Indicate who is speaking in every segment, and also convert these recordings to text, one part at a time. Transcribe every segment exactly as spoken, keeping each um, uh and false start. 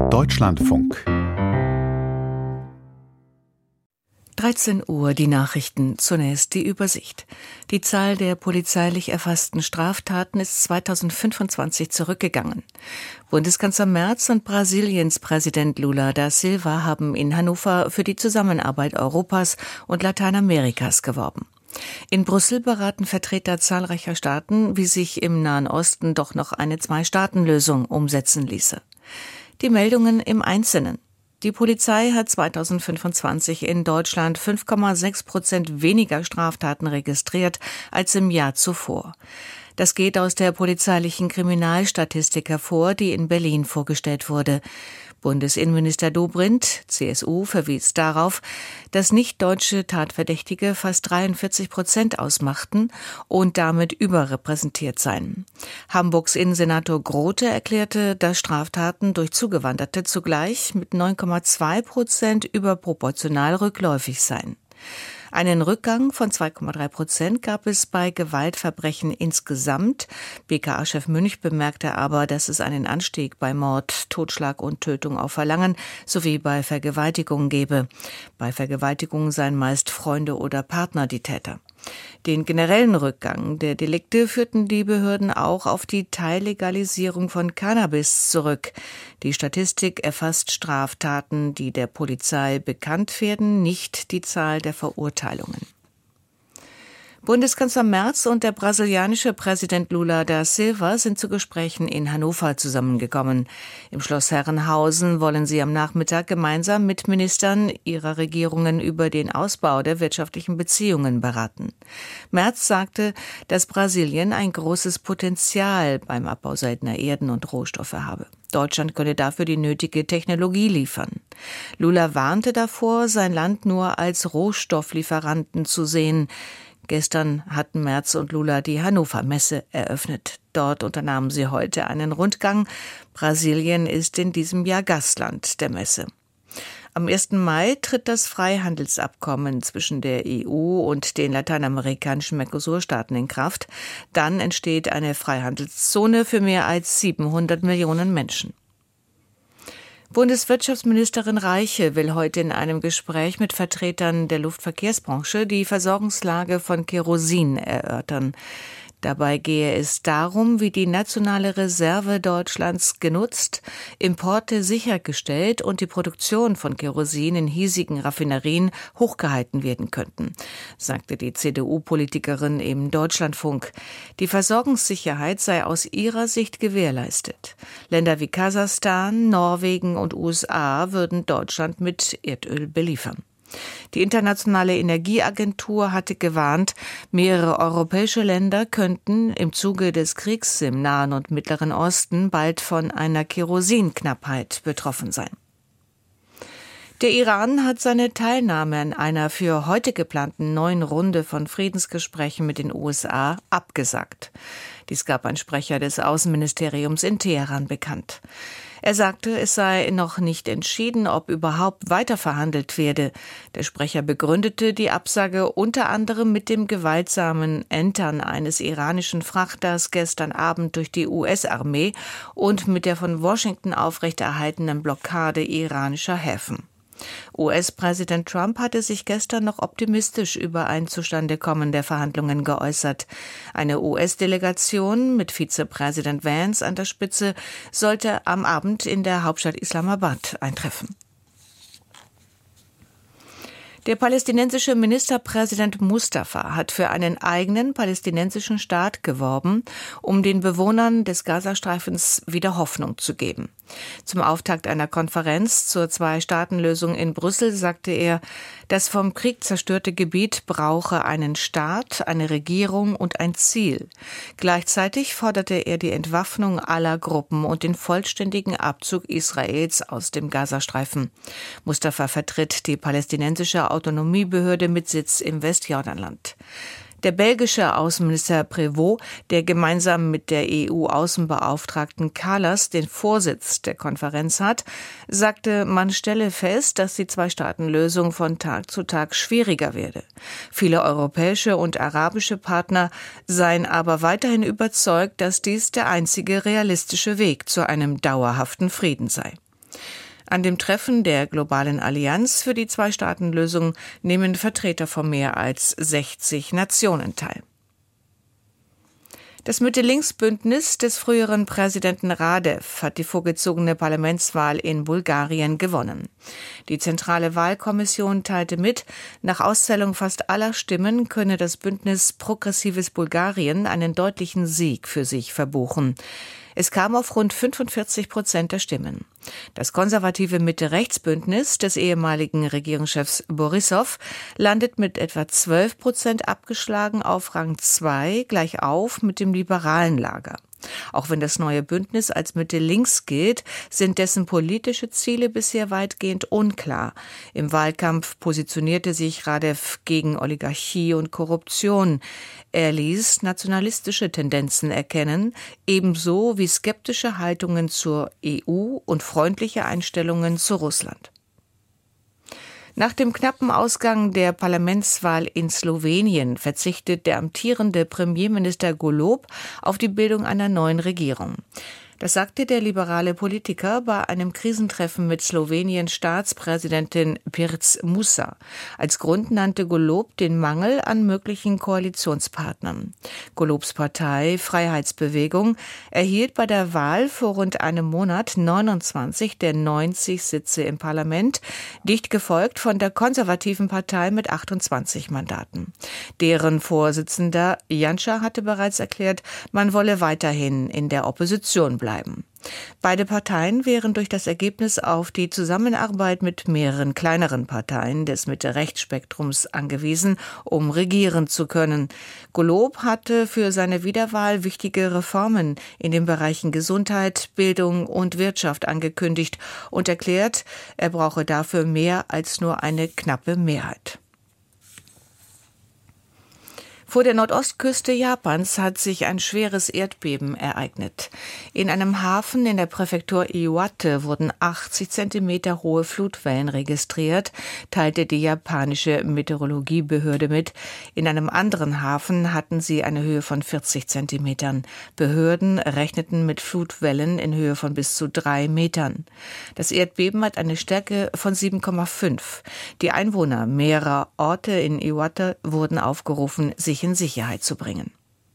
Speaker 1: Deutschlandfunk.
Speaker 2: dreizehn Uhr, die Nachrichten, zunächst die Übersicht. Die Zahl der polizeilich erfassten Straftaten ist zweitausendfünfundzwanzig zurückgegangen. Bundeskanzler Merz und Brasiliens Präsident Lula da Silva haben in Hannover für die Zusammenarbeit Europas und Lateinamerikas geworben. In Brüssel beraten Vertreter zahlreicher Staaten, wie sich im Nahen Osten doch noch eine Zwei-Staaten-Lösung umsetzen ließe. Die Meldungen im Einzelnen. Die Polizei hat zweitausendfünfundzwanzig in Deutschland fünf Komma sechs Prozent weniger Straftaten registriert als im Jahr zuvor. Das geht aus der polizeilichen Kriminalstatistik hervor, die in Berlin vorgestellt wurde. Bundesinnenminister Dobrindt, C S U, verwies darauf, dass nicht-deutsche Tatverdächtige fast dreiundvierzig Prozent ausmachten und damit überrepräsentiert seien. Hamburgs Innensenator Grote erklärte, dass Straftaten durch Zugewanderte zugleich mit neun Komma zwei Prozent überproportional rückläufig seien. Einen Rückgang von zwei Komma drei Prozent gab es bei Gewaltverbrechen insgesamt. B K A-Chef Münch bemerkte aber, dass es einen Anstieg bei Mord, Totschlag und Tötung auf Verlangen sowie bei Vergewaltigungen gebe. Bei Vergewaltigungen seien meist Freunde oder Partner die Täter. Den generellen Rückgang der Delikte führten die Behörden auch auf die Teillegalisierung von Cannabis zurück. Die Statistik erfasst Straftaten, die der Polizei bekannt werden, nicht die Zahl der Verurteilungen. Bundeskanzler Merz und der brasilianische Präsident Lula da Silva sind zu Gesprächen in Hannover zusammengekommen. Im Schloss Herrenhausen wollen sie am Nachmittag gemeinsam mit Ministern ihrer Regierungen über den Ausbau der wirtschaftlichen Beziehungen beraten. Merz sagte, dass Brasilien ein großes Potenzial beim Abbau seltener Erden und Rohstoffe habe. Deutschland könne dafür die nötige Technologie liefern. Lula warnte davor, sein Land nur als Rohstofflieferanten zu sehen. Gestern hatten Merz und Lula die Hannover Messe eröffnet. Dort unternahmen sie heute einen Rundgang. Brasilien ist in diesem Jahr Gastland der Messe. Am ersten Mai tritt das Freihandelsabkommen zwischen der E U und den lateinamerikanischen Mercosur-Staaten in Kraft. Dann entsteht eine Freihandelszone für mehr als siebenhundert Millionen Menschen. Bundeswirtschaftsministerin Reiche will heute in einem Gespräch mit Vertretern der Luftverkehrsbranche die Versorgungslage von Kerosin erörtern. Dabei gehe es darum, wie die nationale Reserve Deutschlands genutzt, Importe sichergestellt und die Produktion von Kerosin in hiesigen Raffinerien hochgehalten werden könnten, sagte die C D U-Politikerin im Deutschlandfunk. Die Versorgungssicherheit sei aus ihrer Sicht gewährleistet. Länder wie Kasachstan, Norwegen und U S A würden Deutschland mit Erdöl beliefern. Die Internationale Energieagentur hatte gewarnt, mehrere europäische Länder könnten im Zuge des Kriegs im Nahen und Mittleren Osten bald von einer Kerosinknappheit betroffen sein. Der Iran hat seine Teilnahme an einer für heute geplanten neuen Runde von Friedensgesprächen mit den U S A abgesagt. Dies gab ein Sprecher des Außenministeriums in Teheran bekannt. Er sagte, es sei noch nicht entschieden, ob überhaupt weiter verhandelt werde. Der Sprecher begründete die Absage unter anderem mit dem gewaltsamen Entern eines iranischen Frachters gestern Abend durch die U S-Armee und mit der von Washington aufrechterhaltenen Blockade iranischer Häfen. U S-Präsident Trump hatte sich gestern noch optimistisch über ein Zustandekommen der Verhandlungen geäußert. Eine U S-Delegation mit Vizepräsident Vance an der Spitze sollte am Abend in der Hauptstadt Islamabad eintreffen. Der palästinensische Ministerpräsident Mustafa hat für einen eigenen palästinensischen Staat geworben, um den Bewohnern des Gazastreifens wieder Hoffnung zu geben. Zum Auftakt einer Konferenz zur Zwei-Staaten-Lösung in Brüssel sagte er, das vom Krieg zerstörte Gebiet brauche einen Staat, eine Regierung und ein Ziel. Gleichzeitig forderte er die Entwaffnung aller Gruppen und den vollständigen Abzug Israels aus dem Gazastreifen. Mustafa vertritt die palästinensische Autonomiebehörde mit Sitz im Westjordanland. Der belgische Außenminister Prévost, der gemeinsam mit der E U-Außenbeauftragten Kallas den Vorsitz der Konferenz hat, sagte, man stelle fest, dass die Zwei-Staaten-Lösung von Tag zu Tag schwieriger werde. Viele europäische und arabische Partner seien aber weiterhin überzeugt, dass dies der einzige realistische Weg zu einem dauerhaften Frieden sei. An dem Treffen der Globalen Allianz für die Zwei-Staaten-Lösung nehmen Vertreter von mehr als sechzig Nationen teil. Das Mitte-Links-Bündnis des früheren Präsidenten Radev hat die vorgezogene Parlamentswahl in Bulgarien gewonnen. Die zentrale Wahlkommission teilte mit, nach Auszählung fast aller Stimmen könne das Bündnis Progressives Bulgarien einen deutlichen Sieg für sich verbuchen. Es kam auf rund fünfundvierzig Prozent der Stimmen. Das konservative Mitte-Rechts-Bündnis des ehemaligen Regierungschefs Borissow landet mit etwa zwölf Prozent abgeschlagen auf Rang zwei, gleich auf mit dem liberalen Lager. Auch wenn das neue Bündnis als Mitte-Links gilt, sind dessen politische Ziele bisher weitgehend unklar. Im Wahlkampf positionierte sich Radev gegen Oligarchie und Korruption. Er ließ nationalistische Tendenzen erkennen, ebenso wie skeptische Haltungen zur E U und freundliche Einstellungen zu Russland. Nach dem knappen Ausgang der Parlamentswahl in Slowenien verzichtet der amtierende Premierminister Golob auf die Bildung einer neuen Regierung. Das sagte der liberale Politiker bei einem Krisentreffen mit Sloweniens Staatspräsidentin Pirc Musar. Als Grund nannte Golob den Mangel an möglichen Koalitionspartnern. Golobs Partei Freiheitsbewegung erhielt bei der Wahl vor rund einem Monat neunundzwanzig der neunzig Sitze im Parlament, dicht gefolgt von der konservativen Partei mit achtundzwanzig Mandaten. Deren Vorsitzender Janša hatte bereits erklärt, man wolle weiterhin in der Opposition bleiben. Beide Parteien wären durch das Ergebnis auf die Zusammenarbeit mit mehreren kleineren Parteien des Mitte-Rechts-Spektrums angewiesen, um regieren zu können. Golob hatte für seine Wiederwahl wichtige Reformen in den Bereichen Gesundheit, Bildung und Wirtschaft angekündigt und erklärt, er brauche dafür mehr als nur eine knappe Mehrheit. Vor der Nordostküste Japans hat sich ein schweres Erdbeben ereignet. In einem Hafen in der Präfektur Iwate wurden achtzig Zentimeter hohe Flutwellen registriert, teilte die japanische Meteorologiebehörde mit. In einem anderen Hafen hatten sie eine Höhe von vierzig Zentimetern. Behörden rechneten mit Flutwellen in Höhe von bis zu drei Metern. Das Erdbeben hat eine Stärke von sieben Komma fünf. Die Einwohner mehrerer Orte in Iwate wurden aufgerufen, sich in Sicherheit zu bringen.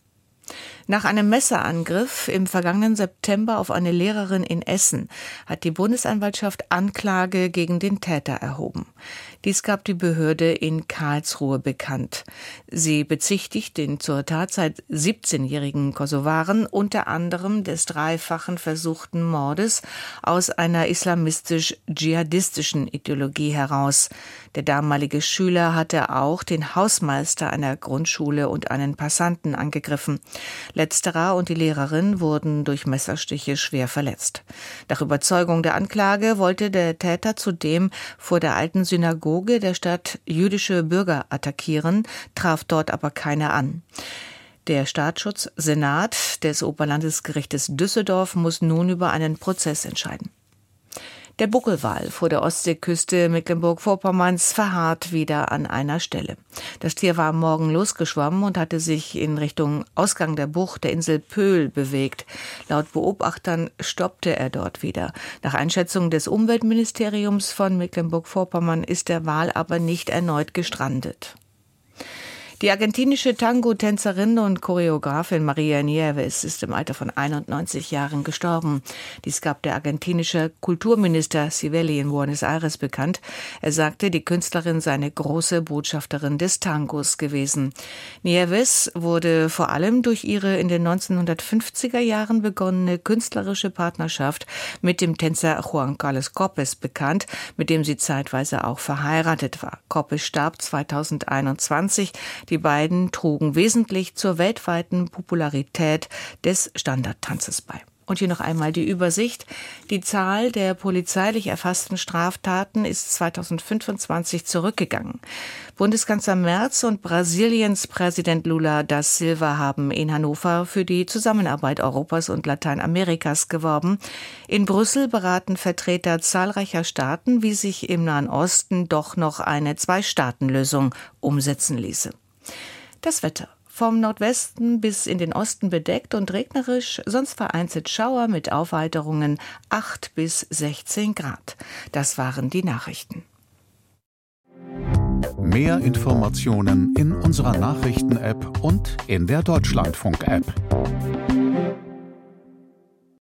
Speaker 2: Nach einem Messerangriff im vergangenen September auf eine Lehrerin in Essen hat die Bundesanwaltschaft Anklage gegen den Täter erhoben. Dies gab die Behörde in Karlsruhe bekannt. Sie bezichtigt den zur Tatzeit siebzehnjährigen Kosovaren unter anderem des dreifachen versuchten Mordes aus einer islamistisch-dschihadistischen Ideologie heraus. Der damalige Schüler hatte auch den Hausmeister einer Grundschule und einen Passanten angegriffen. Letzterer und die Lehrerin wurden durch Messerstiche schwer verletzt. Nach Überzeugung der Anklage wollte der Täter zudem vor der alten Synagoge der Stadt jüdische Bürger attackieren, traf dort aber keiner an. Der Staatsschutzsenat des Oberlandesgerichtes Düsseldorf muss nun über einen Prozess entscheiden. Der Buckelwal vor der Ostseeküste Mecklenburg-Vorpommerns verharrt wieder an einer Stelle. Das Tier war am Morgen losgeschwommen und hatte sich in Richtung Ausgang der Bucht der Insel Pöhl bewegt. Laut Beobachtern stoppte er dort wieder. Nach Einschätzung des Umweltministeriums von Mecklenburg-Vorpommern ist der Wal aber nicht erneut gestrandet. Die argentinische Tango-Tänzerin und Choreografin María Nieves ist im Alter von einundneunzig Jahren gestorben. Dies gab der argentinische Kulturminister Schiavelli in Buenos Aires bekannt. Er sagte, die Künstlerin sei eine große Botschafterin des Tangos gewesen. Nieves wurde vor allem durch ihre in den neunzehnhundertfünfziger Jahren begonnene künstlerische Partnerschaft mit dem Tänzer Juan Carlos Copes bekannt, mit dem sie zeitweise auch verheiratet war. Copes starb zweitausendeinundzwanzig. Die beiden trugen wesentlich zur weltweiten Popularität des Standardtanzes bei. Und hier noch einmal die Übersicht. Die Zahl der polizeilich erfassten Straftaten ist zweitausendfünfundzwanzig zurückgegangen. Bundeskanzler Merz und Brasiliens Präsident Lula da Silva haben in Hannover für die Zusammenarbeit Europas und Lateinamerikas geworben. In Brüssel beraten Vertreter zahlreicher Staaten, wie sich im Nahen Osten doch noch eine Zwei-Staaten-Lösung umsetzen ließe. Das Wetter. Vom Nordwesten bis in den Osten bedeckt und regnerisch, sonst vereinzelt Schauer mit Aufheiterungen acht bis sechzehn Grad. Das waren die Nachrichten.
Speaker 1: Mehr Informationen in unserer Nachrichten-App und in der Deutschlandfunk-App.